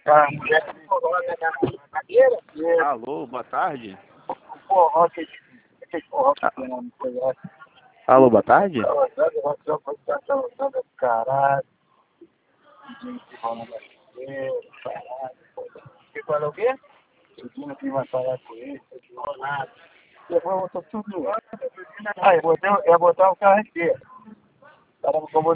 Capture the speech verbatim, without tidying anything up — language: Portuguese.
A mulher que forró na cadeira. Alô, boa tarde. O forró, aquele forró que tem lá no projeto. Alô, boa tarde. Caralho. Gente rola na cadeira, caralho. Você falou o quê? Pedindo que vai falar com ele, não falou nada. Depois eu botou tudo. Ah, eu botei, eu botar o carro aqui.